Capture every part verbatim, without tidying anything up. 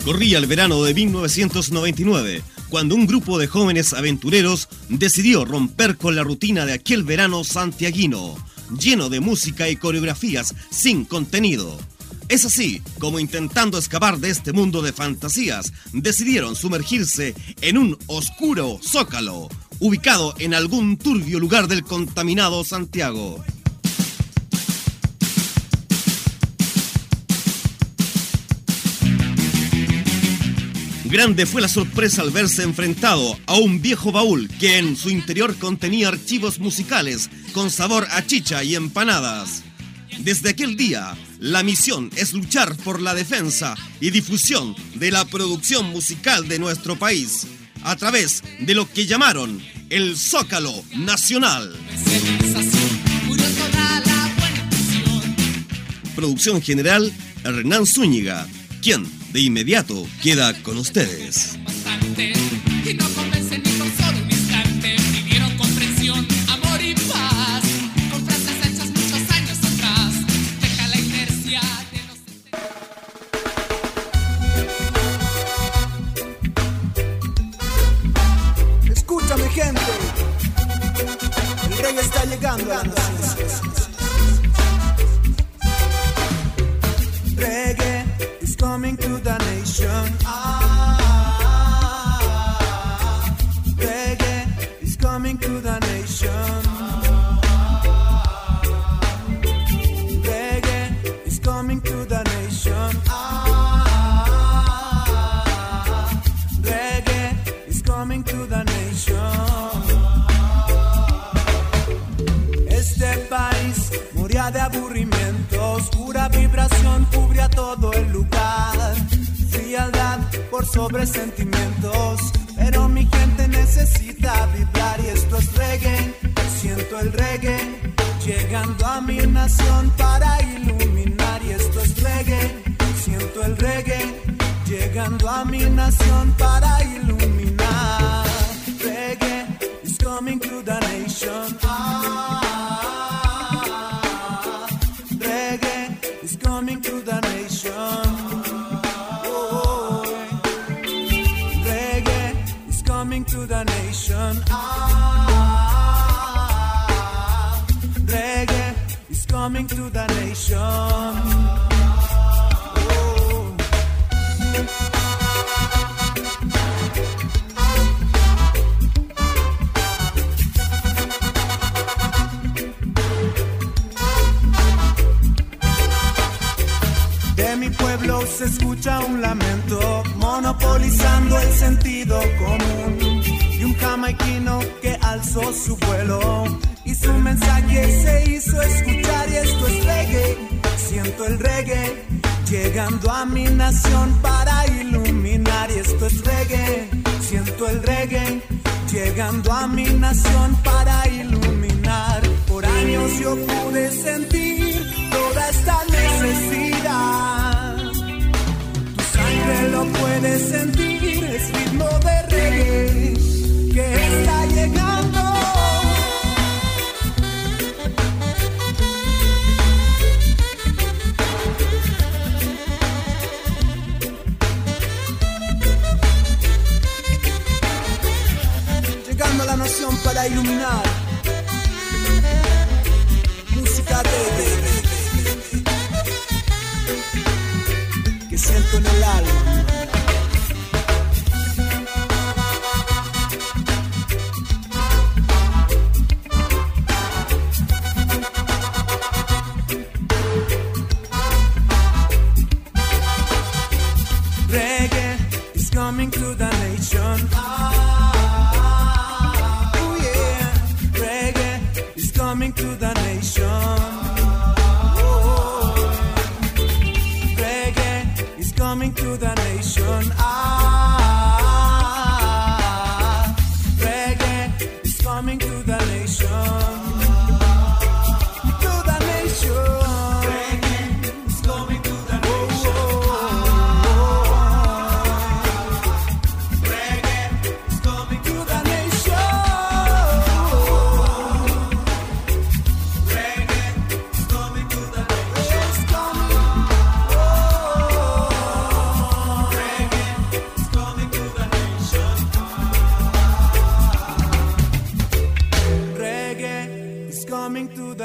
Corría el verano de mil novecientos noventa y nueve, cuando un grupo de jóvenes aventureros decidió romper con la rutina de aquel verano santiaguino, lleno de música y coreografías sin contenido. Es así como, intentando escapar de este mundo de fantasías, decidieron sumergirse en un oscuro zócalo, ubicado en algún turbio lugar del contaminado Santiago. Grande fue la sorpresa al verse enfrentado a un viejo baúl que en su interior contenía archivos musicales con sabor a chicha y empanadas. Desde aquel día, la misión es luchar por la defensa y difusión de la producción musical de nuestro país, a través de lo que llamaron el Zócalo Nacional. Producción general, Hernán Zúñiga, quien de inmediato queda con ustedes. Escúchame, gente, el rey está llegando a la nación. Reggae is coming to the nation. Ah, reggae is coming to the nation. Reggae is coming to the nation. Ah, reggae is coming to the nation. Este país moría de aburrimiento, oscura vibración cubría todo el lugar, frialdad por sobre sentimientos, pero mi gente necesita vibrar y esto es reggae, siento el reggae, llegando a mi nación para iluminar y esto es reggae, siento el reggae, llegando a mi nación para iluminar, reggae is coming to the nation. Ah, coming to the nation. Oh, reggae is coming to the nation. Ah, reggae is coming to the nation. Oh. De mi pueblo se escucha un lamento, monopolizando el sentido común. Y un jamaiquino que alzó su vuelo y su mensaje se hizo escuchar. Y esto es reggae, siento el reggae, llegando a mi nación para iluminar. Y esto es reggae, siento el reggae, llegando a mi nación para iluminar. Por años yo pude sentir toda esta necesidad. Tu sangre lo puede sentir, es ritmo de reggae que está llegando. Llegando a la nación para iluminar. Música de reggae que siento en el alma. Reggae is coming to the nation. Oh yeah, reggae is coming to the nation. Coming to the nation. Ah, reggae is coming to the nation. To the nation. Reggae is coming to the nation. Reggae is coming to the nation. Reggae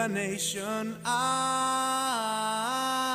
nation. Ah.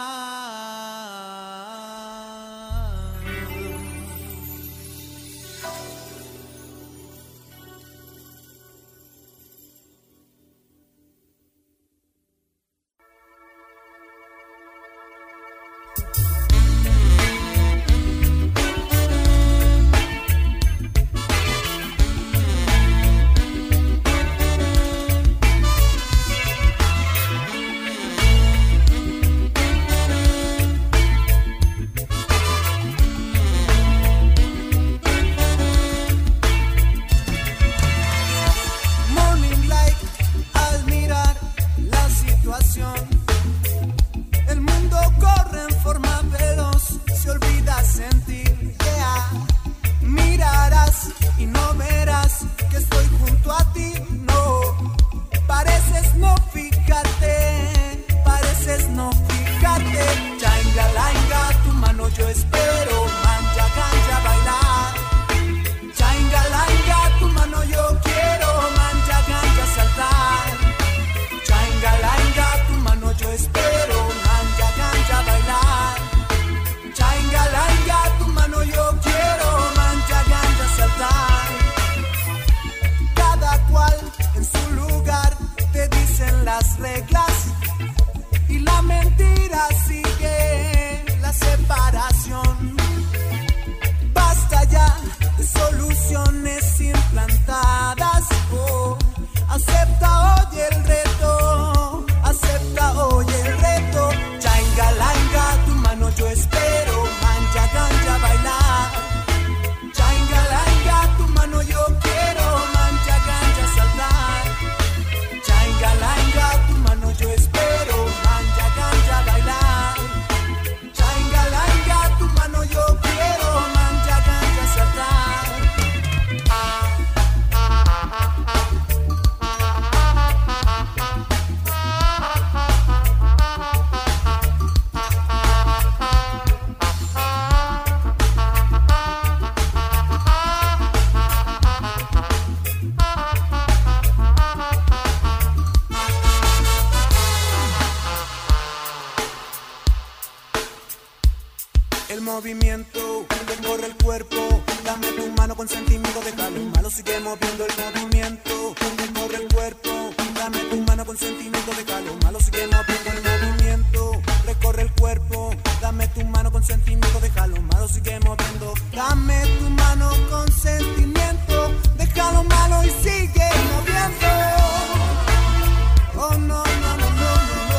Movimiento, recorre el cuerpo, dame tu mano con sentimiento, déjalo malo, sigue moviendo el movimiento, recorre el cuerpo, dame tu mano con sentimiento, déjalo malo, sigue moviendo el movimiento, recorre el cuerpo, dame tu mano con sentimiento, déjalo malo, sigue moviendo, dame tu mano con sentimiento, déjalo malo y sigue moviendo. Oh no, no, no, no, no, no.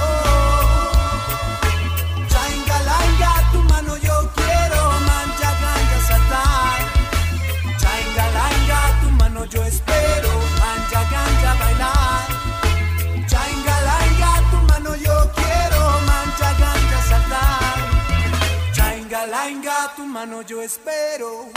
Chaingalanga, tu mano yo quiero, mancha, ganja, saltar. Chaingalanga, tu mano yo espero, mancha, ganja, bailar. Chaingalanga, tu mano yo quiero, mancha, ganja, saltar. Chaingalanga, tu mano yo espero.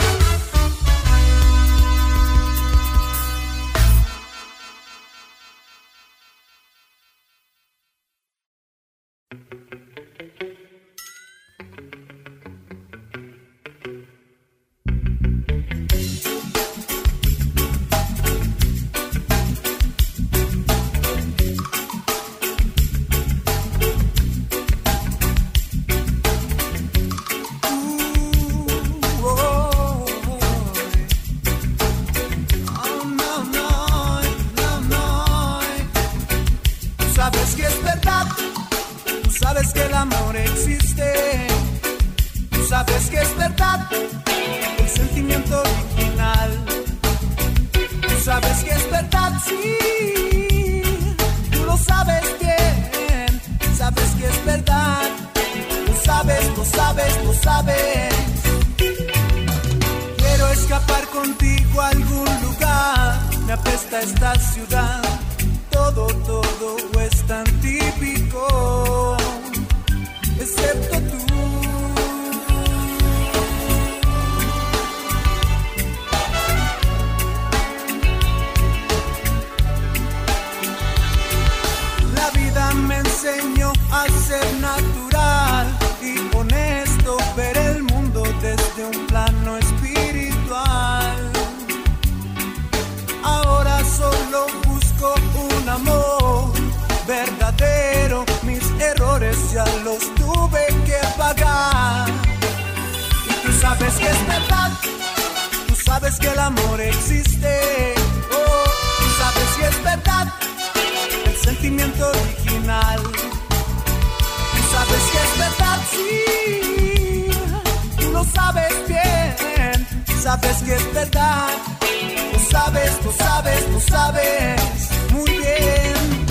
sabes que es verdad, tú sabes que el amor existe. Oh, tú sabes que es verdad, el sentimiento original. Tú sabes que es verdad, sí, tú lo sabes bien. Sabes que es verdad, tú sabes, tú sabes, tú sabes muy bien.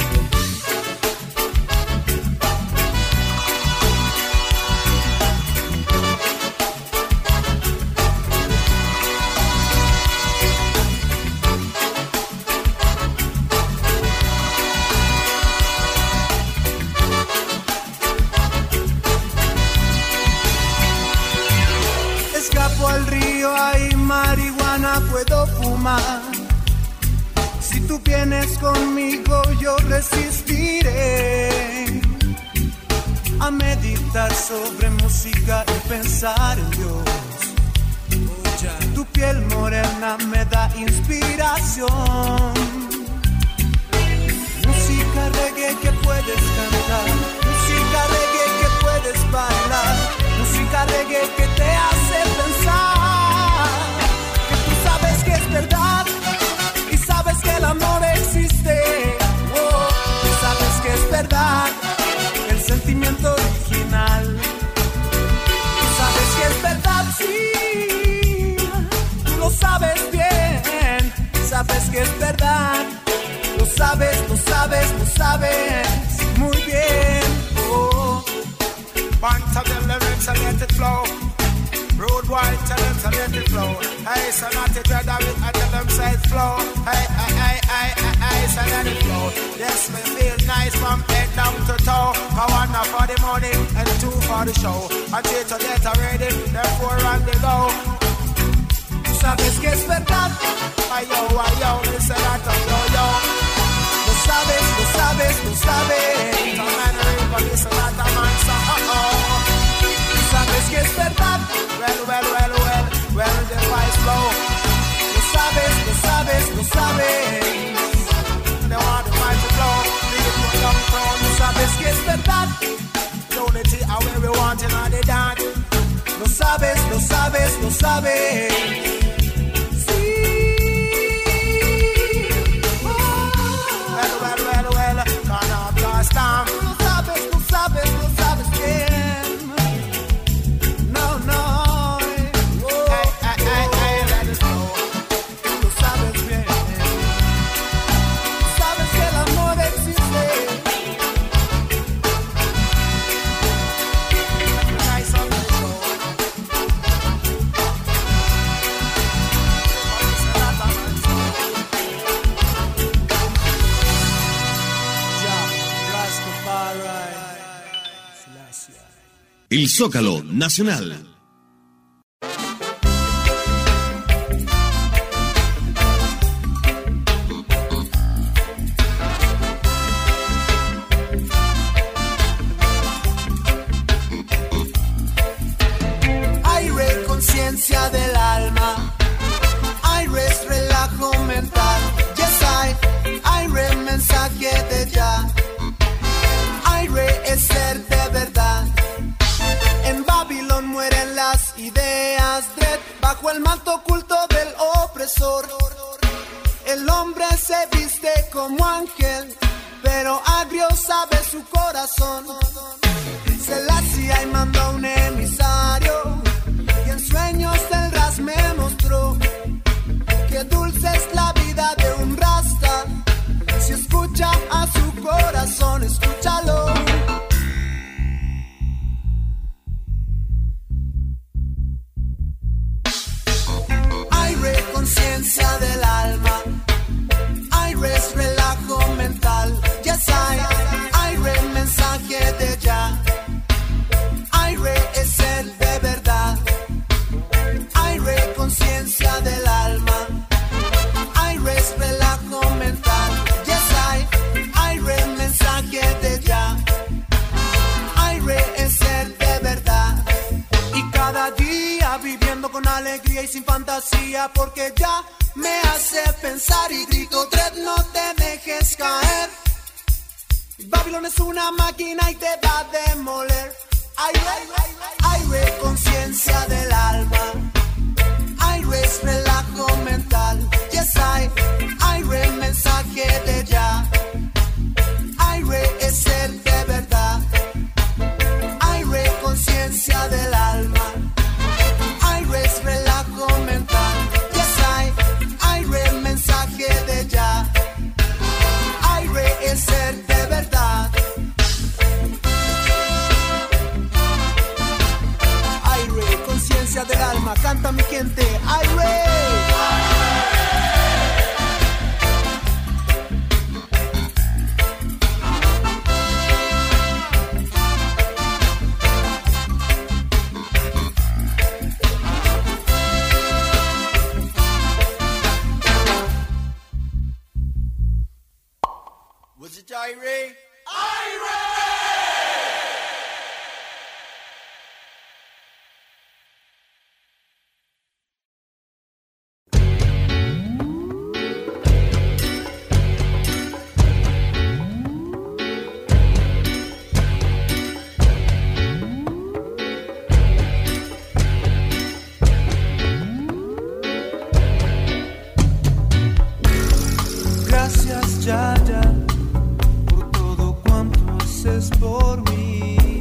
Al río hay marihuana, puedo fumar. Si tú vienes conmigo yo resistiré a meditar sobre música y pensar en Dios. Tu piel morena me da inspiración. Música reggae que puedes cantar, música reggae que puedes bailar, música reggae que te hace pensar que tú sabes que es verdad y sabes que el amor existe. Oh, tú sabes que es verdad, el sentimiento original. Tú sabes que es verdad, sí, tú lo sabes bien. Sabes que es verdad, lo sabes, lo sabes, lo sabes muy bien. Oh. Bunch of them lyrics and let it flow. Road boy, tell them to let it flow. Hey, so not to dread of it, I tell them say it flow. Hey, hey, hey, hey, hey, hey, so let it flow. Yes, me feel nice from head down to toe. I want one for the money and two for the show. Until to get ready, therefore on the go. Sabes que es verdad. Ay yo, ay yo, listen that yo yo. Lo sabes, lo sabes, lo sabes. Some man river, listen that a man so uh oh. Sabes que es verdad. Well, well, well, well, well, the wise flow. Lo sabes, lo sabes, lo sabes. They want the wise to flow. Leave it downtown. Lo sabes que es verdad. Unity are where we want in all the dance. Lo sabes, lo sabes, lo sabes. Lo sabes, lo sabes, lo sabes bien. No, no. Oh, hey, hey, hey, hey, let it go. Lo sabes bien. Sabes que el amor existe. Nice on the show. El Zócalo Nacional. Aire, conciencia del alma. Aire es relajo mental. Yes, I. Aire, mensaje de ya. Aire es ser de verdad. En Babilón mueren las ideas dread, bajo el manto oculto del opresor. El hombre se viste como ángel, pero agrio sabe su corazón. Selassie mandó un emisario, y en sueños el ras me mostró que dulce es la vida de un rasta. Si escucha a su corazón, escúchalo. Conciencia del alma, aire es relajo mental, yes I, aire mensaje de ya, aire es ser de verdad, aire conciencia del alma, aire es relajo mental, yes I, aire mensaje de ya, aire es ser de verdad. Y cada día viviendo con alegría y sin fantasía, porque ya me hace pensar y grito, Dread, no te dejes caer. Babilón es una máquina y te va a demoler. Aire, conciencia del alma. Aire es relajo mental. Yes, I. Aire, mensaje de ya. Aire es ser de verdad. Aire, conciencia del alma. Aire es relajo mental. Yes, I. Aire, mensaje de ya. Aire es ser de verdad. Aire, conciencia del alma. Canta mi gente. Aire. Was it Irie? Gracias, Yaya, por todo cuanto haces por mí.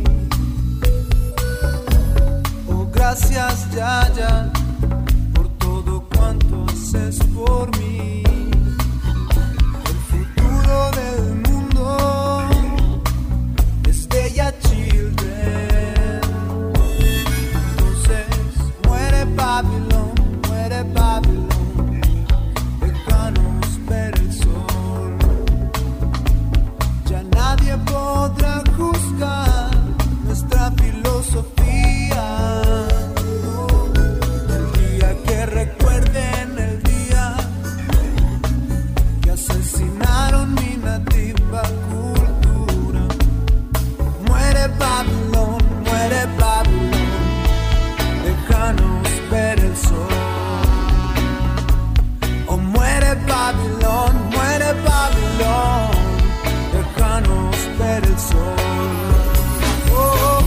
Oh, gracias, Yaya, por todo cuanto haces por mí. El futuro del mundo es de Ya Children. Entonces, muere Babilón, muere Babilón. Nadie podrá juzgar nuestra filosofía. El día que recuerden, el día que asesinaron mi nativa cultura. Muere Babilón, muere Babilón, déjanos ver el sol. Oh, muere Babilón, muere Babilón, déjanos ver el sol. Oh.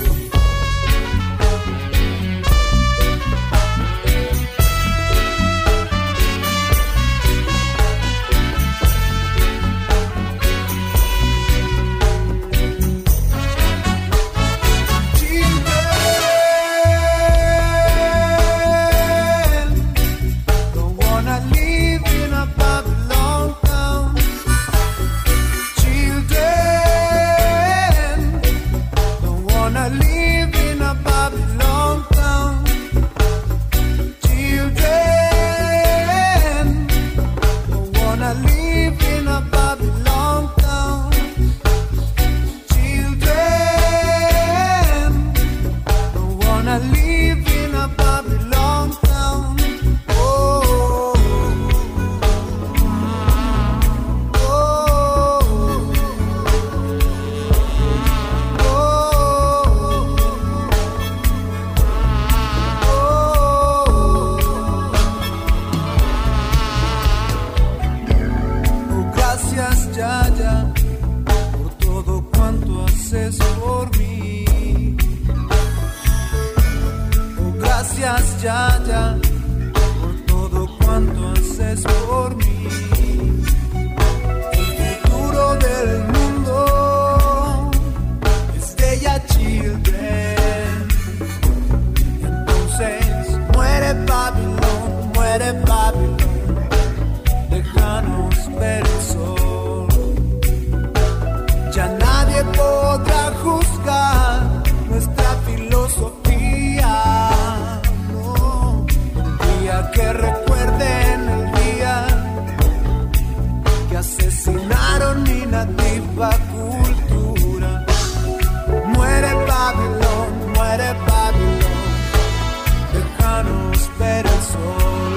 Yaya, por todo cuanto haces por mí. El futuro del mundo es de Ya Children. Entonces muere Babilón, muere Babilón, déjanos ver el sol. Ya nadie podrá juzgar nuestra filosofía. Que recuerden el día que asesinaron mi nativa cultura. Muere Babilón, muere Babilón, déjanos ver el sol.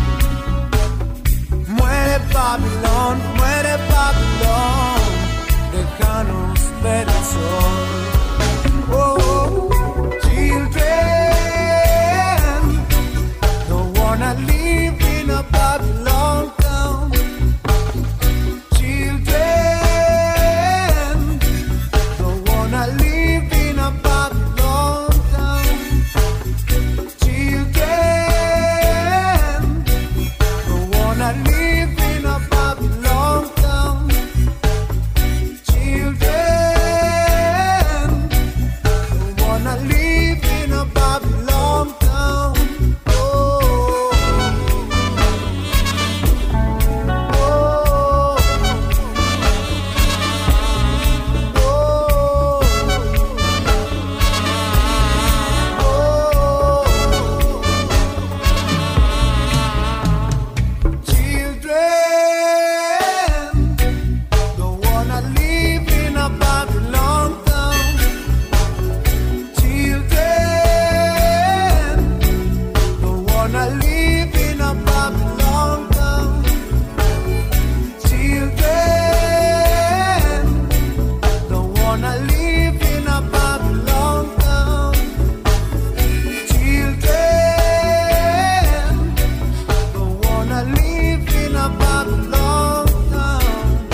Muere Babilón, muere Babilón, déjanos ver el sol. Oh, children, I live in a Babylon town. Children, wanna live in a Babylon town. Children don't wanna live in a Babylon town. Children don't wanna live in a Babylon town.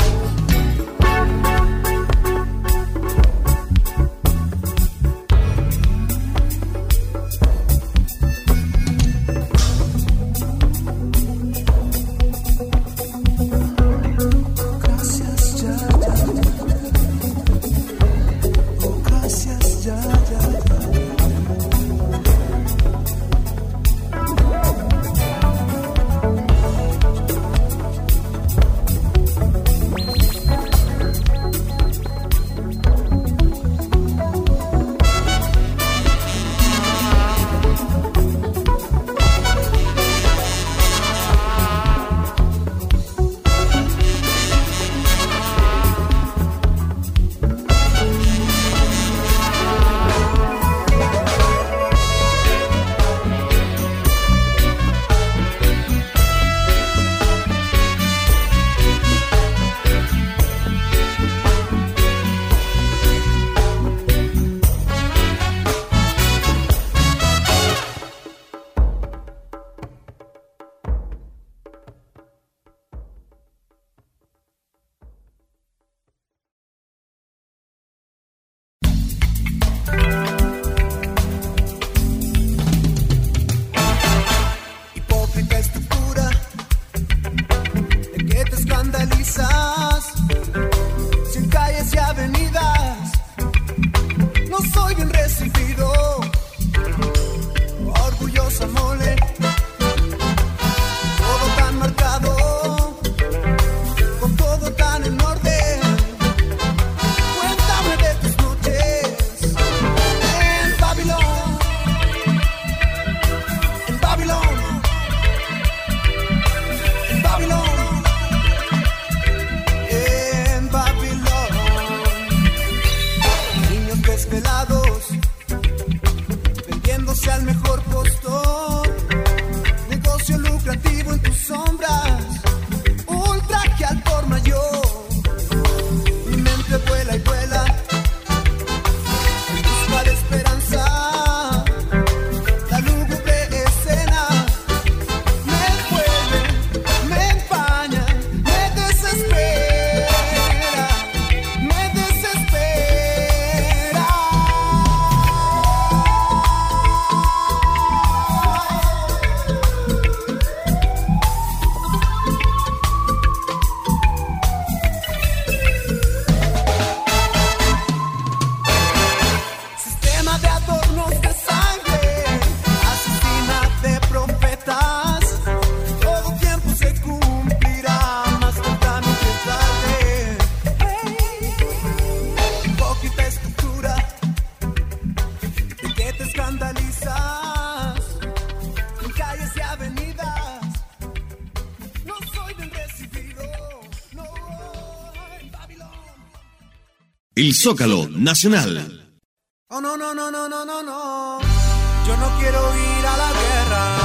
El Zócalo Nacional. Oh, no, no, no, no, no, no, no. Yo no quiero ir a la guerra.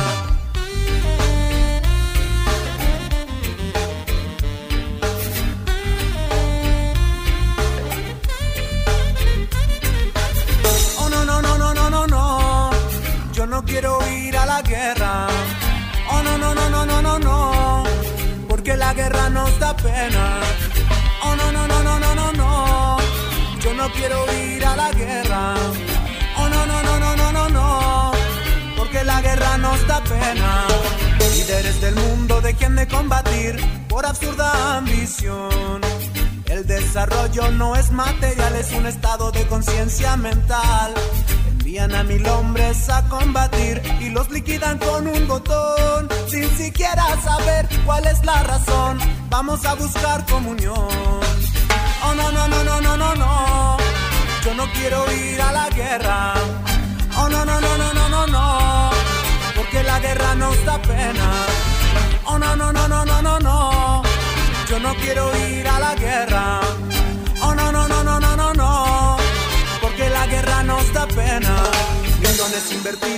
Oh, no, no, no, no, no, no, no. Yo no quiero ir a la guerra. Oh, no, no, no, no, no, no, no. Porque la guerra nos da pena. Oh, no, no, no, no, no, no, no. Yo no quiero ir a la guerra. Oh, no, no, no, no, no, no, no. Porque la guerra nos da pena. Líderes del mundo dejen de combatir por absurda ambición. El desarrollo no es material, es un estado de conciencia mental. Envían a mil hombres a combatir y los liquidan con un botón, sin siquiera saber cuál es la razón. Vamos a buscar comunión. Oh, no, no, no, no, no, no, no. Yo no quiero ir a la guerra. Oh, no, no, no, no, no, no, no. Porque la guerra nos da pena. Oh, no, no, no, no, no, no, no. Yo no quiero ir a la guerra. Oh, no, no, no, no, no, no, no. Porque la guerra nos da pena. Millones invertidos en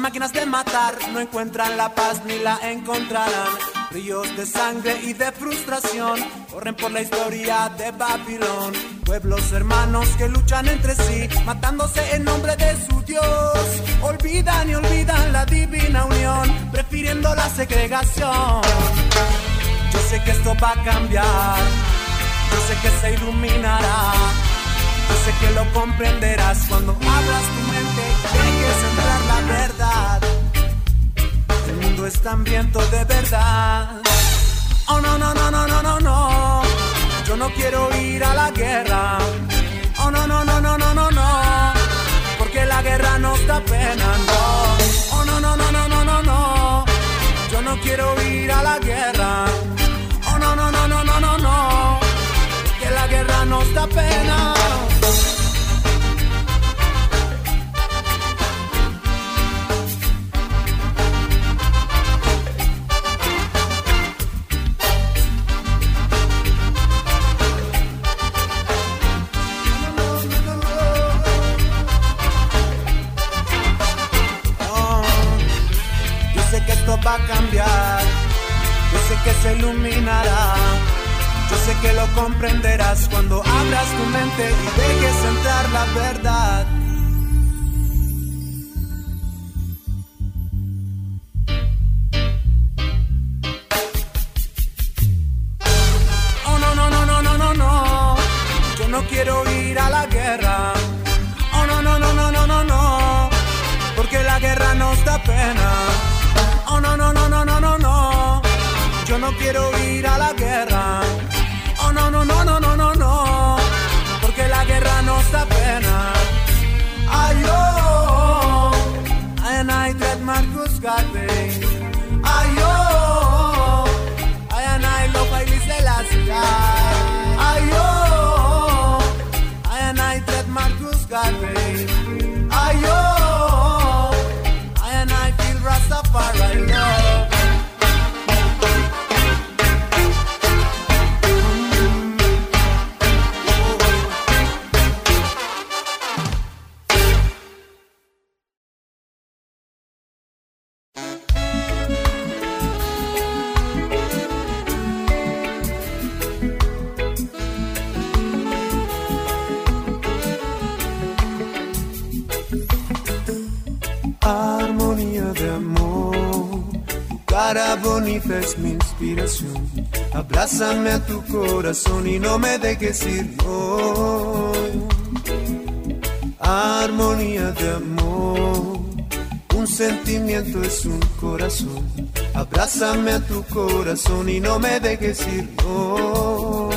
máquinas de matar no encuentran la paz ni la encontrarán. Ríos de sangre y de frustración corren por la historia de Babilón. Pueblos hermanos que luchan entre sí, matándose en nombre de su Dios. Olvidan y olvidan la divina unión, prefiriendo la segregación. Yo sé que esto va a cambiar, yo sé que se iluminará, yo sé que lo comprenderás cuando abras tu mente y dejes entrar la verdad. El mundo es hambriento de verdad. Oh no, no, no, no, no, no, no. Yo no quiero ir a la guerra. Oh no, no, no, no, no, no, no. Porque la guerra nos da pena, no. Oh no, no, no, no, no, no, no. Yo no quiero ir a la guerra. Oh no, no, no, no, no, no, no. Que la guerra nos da pena. Va a cambiar, yo sé que se iluminará, yo sé que lo comprenderás cuando abras tu mente y dejes entrar la verdad. Oh no, no, no, no, no, no, no, yo no quiero ir a la guerra. Oh no, no, no, no, no, no, no, porque la guerra nos da pena. Oh no, no, no, no, no, no, no. Yo no quiero ir a la guerra. Oh no, no, no, no, no, no, no. Porque la guerra nos da pena. Ay, oh, and I dread Marcus Garvey. Ay, oh, I and I love Haile Selassie. Ay, oh, I and I dread Marcus Garvey. Ay, oh, I and I feel Rastafari love. Armonía de amor, tu cara bonita es mi inspiración. Abrázame a tu corazón y no me dejes ir, no. Armonía de amor, un sentimiento es un corazón. Abrázame a tu corazón y no me dejes ir, no.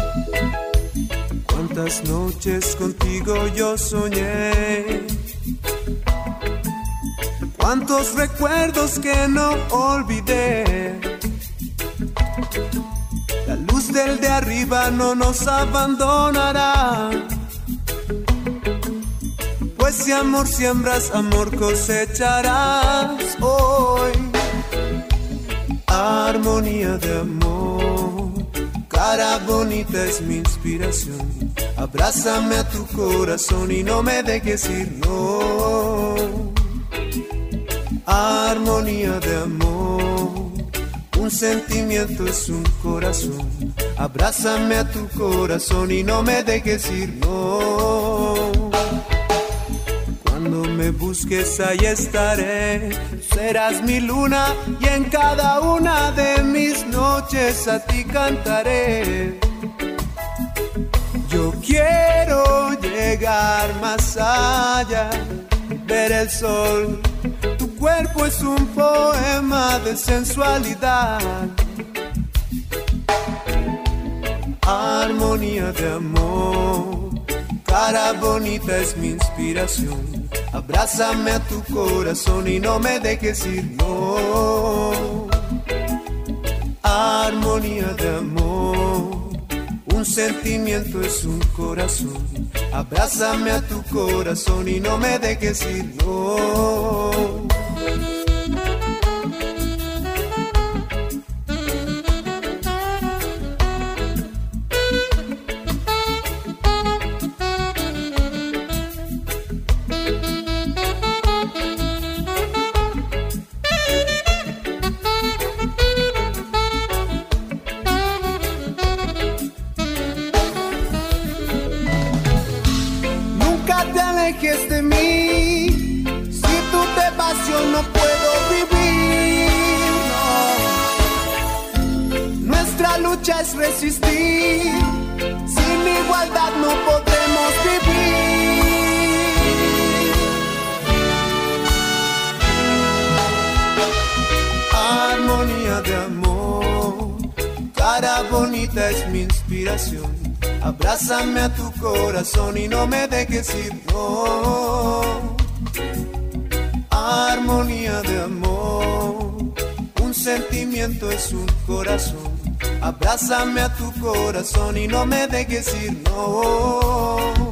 Cuántas noches contigo yo soñé, cuántos recuerdos que no olvidé. La luz del de arriba no nos abandonará, pues si amor siembras, amor cosecharás hoy. Armonía de amor, cara bonita es mi inspiración. Abrázame a tu corazón y no me dejes ir, no. Armonía de amor, un sentimiento es un corazón. Abrázame a tu corazón y no me dejes ir, no. Cuando me busques ahí estaré, serás mi luna y en cada una de mis noches a ti cantaré. Yo quiero llegar más allá, ver el sol. Tu cuerpo es un poema de sensualidad. Armonía de amor, cara bonita es mi inspiración. Abrázame a tu corazón y no me dejes ir, no. Armonía de amor, un sentimiento es un corazón. Abrázame a tu corazón y no me dejes ir, no. lucha es resistir. Sin igualdad no podemos vivir. Armonía de amor, cara bonita es mi inspiración. Abrázame a tu corazón y no me dejes ir, no. Armonía de amor, un sentimiento es un corazón. Abrázame a tu corazón y no me dejes ir, no.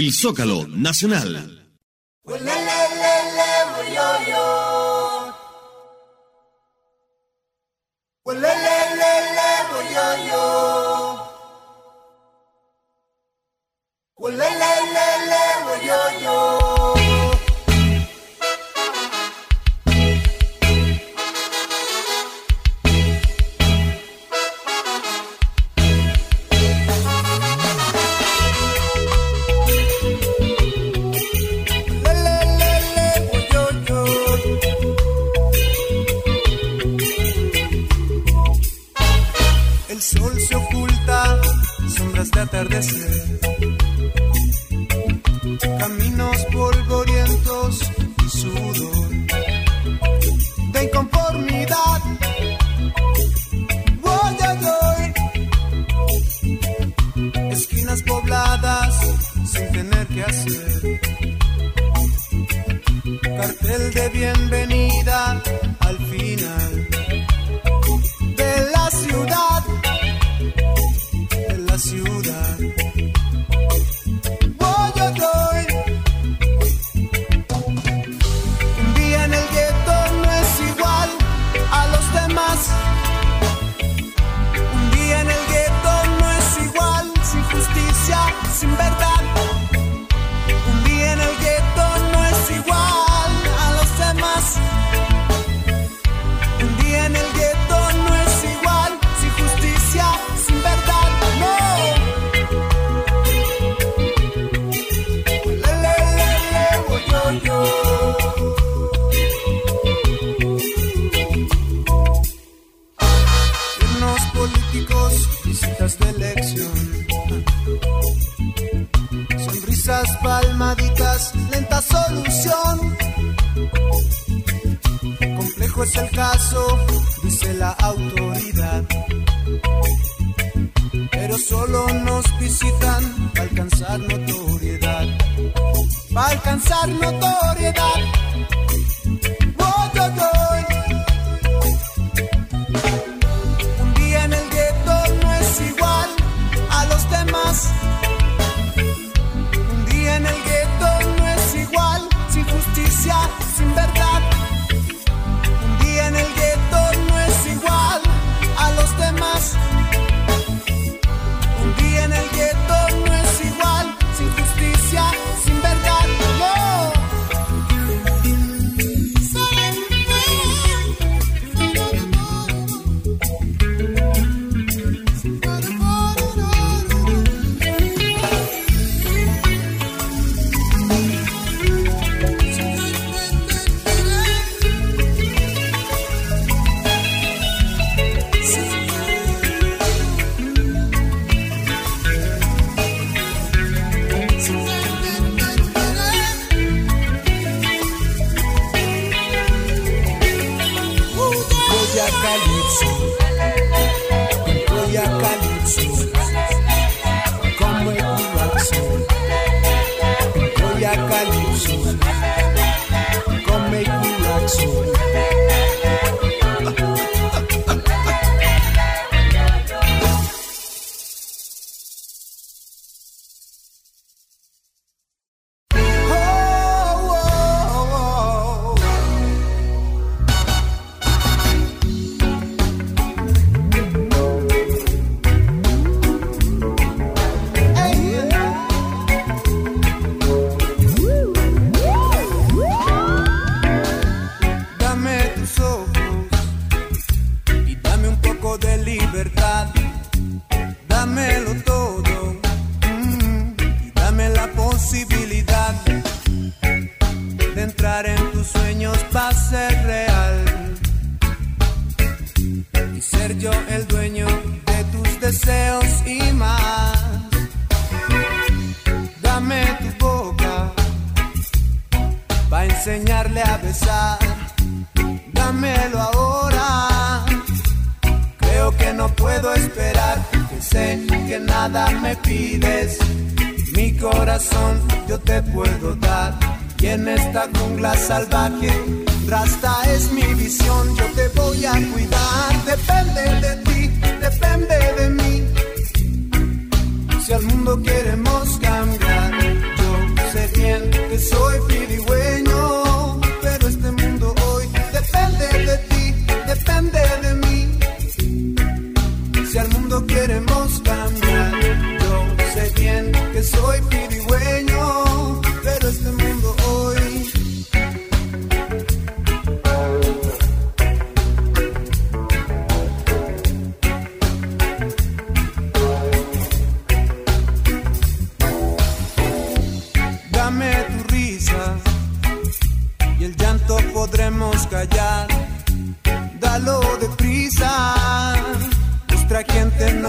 el Zócalo Nacional. Atardecer, caminos polvorientos y sudor de inconformidad. Voy a doy esquinas pobladas sin tener que hacer cartel de bienvenida al final de la ciudad. La ciudad, voy a doy. Un día en el gueto no es igual a los demás. Un día en el gueto no es igual, sin justicia, sin verdad. Un día en el gueto no es igual a los demás. Un día en el gueto no es igual, sin justicia, sin verdad. Turnos políticos, visitas de elección, sonrisas, palmaditas, lenta solución. Complejo es el caso, dice la autoridad, pero solo nos visitan para alcanzar notoriedad, para alcanzar notoriedad. Voy a doy. Un día en el gueto no es igual a los demás. Un día en el gueto no es igual, sin justicia, sin verdad. Un día en el gueto no es igual a los demás. Un día en el gueto no es igual, sin justicia, sin verdad, no. Enseñarle a besar, dámelo ahora. Creo que no puedo esperar, que sé que nada me pides. Mi corazón yo te puedo dar, y en esta jungla salvaje, Rasta es mi visión. Yo te voy a cuidar, depende de ti, depende de mí. Si al mundo queremos cambiar, yo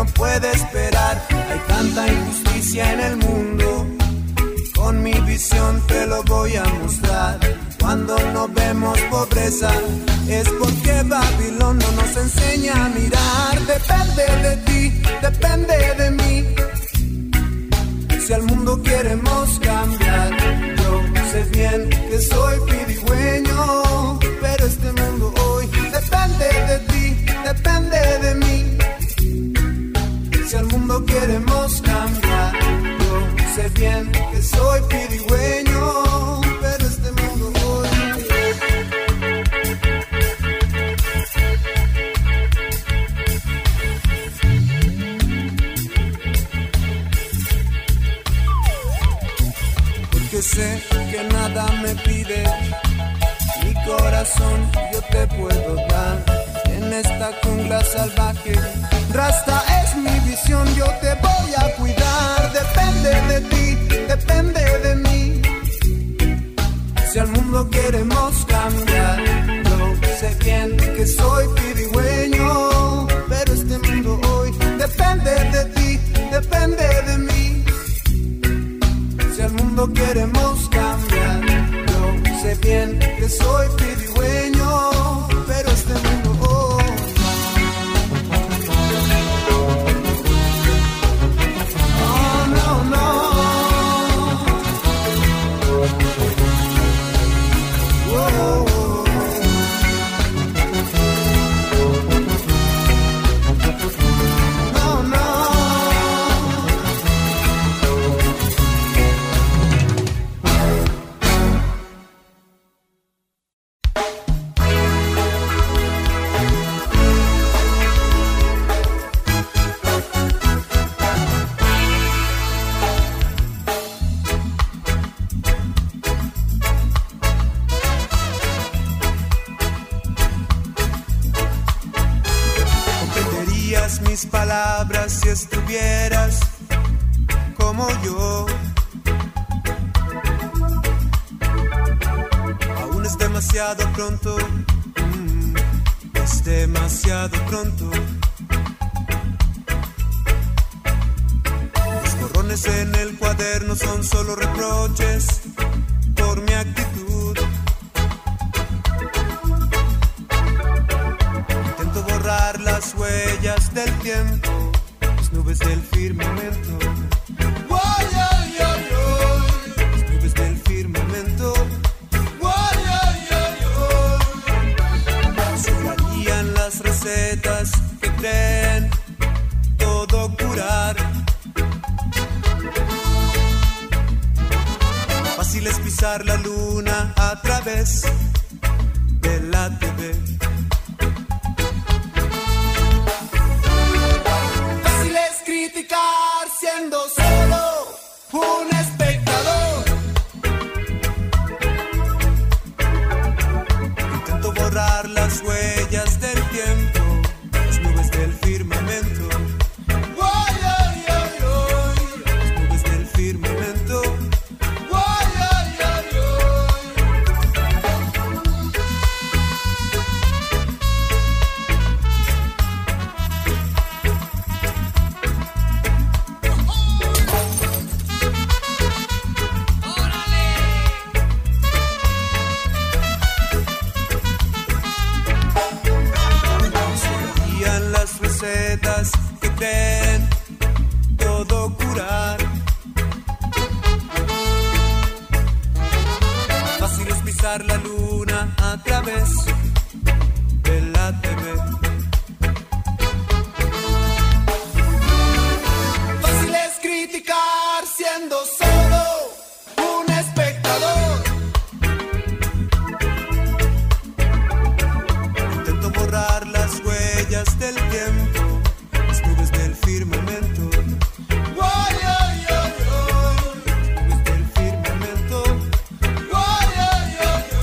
no puede esperar. Hay tanta injusticia en el mundo, con mi visión te lo voy a mostrar. Cuando no vemos pobreza es porque Babilón no nos enseña a mirar. Depende de ti, depende de mí, si al mundo queremos cambiar. Yo sé bien que soy pidigüeño, pero este mundo hoy depende de ti, depende de mí, si al mundo queremos cambiar. Yo sé bien que soy pidigüeño, pero este mundo hoy. Porque sé que nada me pide mi corazón, yo te puedo dar en esta jungla salvaje. Rasta es mi visión, yo te voy a cuidar. Depende de ti, depende de mí, si al mundo queremos cambiar. Yo sé bien que soy pidigüeño, pero este mundo hoy depende de ti, depende de mí, si al mundo queremos cambiar. Yo sé bien que soy pidigüeño, pero este mundo hoy. Oh, no, no. Whoa. No, no. Comprenderías mis palabras si estuvieras como yo. Aún es demasiado pronto, mm, es demasiado pronto. Los borrones en el cuaderno son solo reproches por mi actitud. Intento borrar las huellas del tiempo, las nubes del firmamento. Ay, ay, ay, ay. Las nubes del firmamento. Ay, ay, ay, ay. Sobrarían las recetas que creen todo curar. Fácil es pisar la luna a través de la T V. Fácil es criticar siendo solo un espectador. Intento borrar las huellas del tiempo, las nubes del firmamento. Ay, ay, ay, ay. Las nubes del firmamento. Ay, ay, ay, ay. Serían las recetas que creen todo curar. Fácil es pisar la luna a través de la T V. Fácil es criticar siendo solo un espectador. Intento borrar las huellas del tiempo, las nubes del firmamento. Ay, ay, ay, ay. Las nubes del firmamento. Ay, ay, ay, ay.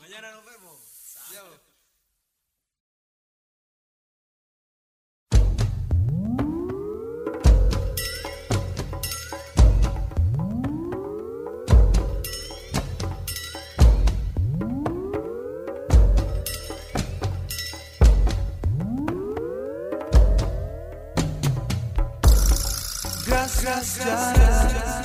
Mañana nos vemos. Chao. Gracias, Yara.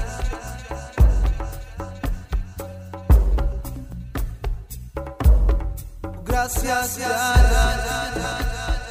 Gracias, Yara.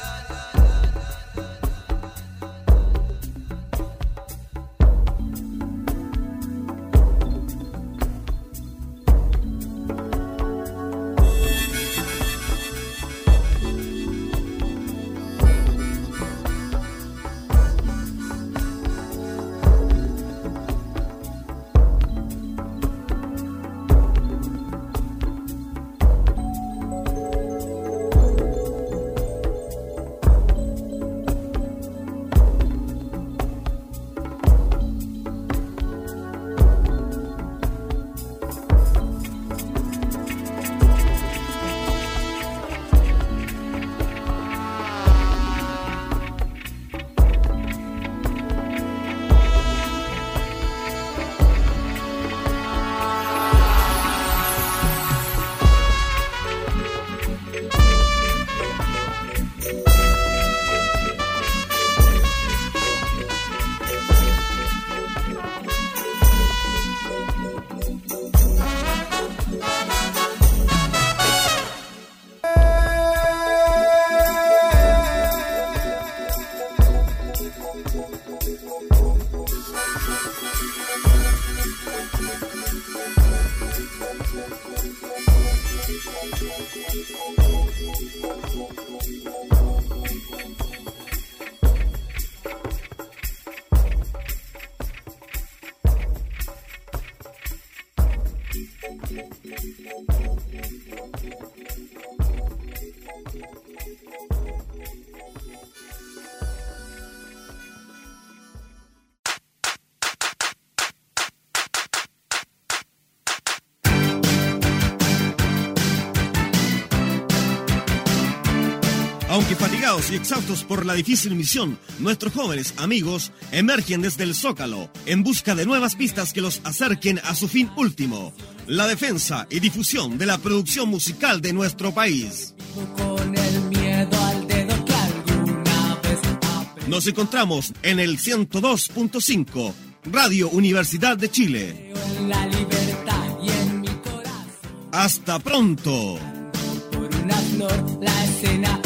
Aunque fatigados y exhaustos por la difícil misión, nuestros jóvenes amigos emergen desde el Zócalo en busca de nuevas pistas que los acerquen a su fin último, la defensa y difusión de la producción musical de nuestro país. Con el miedo al dedo que alguna vez aprendí. Nos encontramos en el ciento dos punto cinco, Radio Universidad de Chile. En la libertad y en mi corazón. ¡Hasta pronto! Por una flor, la escena